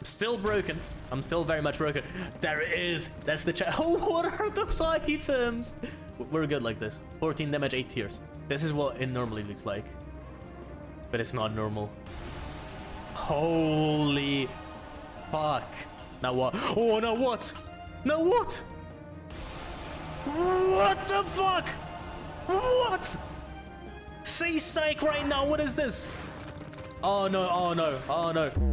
Still broken. I'm still very much broken. There it is. That's the chat. Oh, what are those items? We're good like this. 14 damage, 8 tears. This is what it normally looks like. But it's not normal. Holy fuck. Now what? Oh, now what? Now what? What the fuck? What? Say psych right now. What is this? Oh no, oh no, oh no.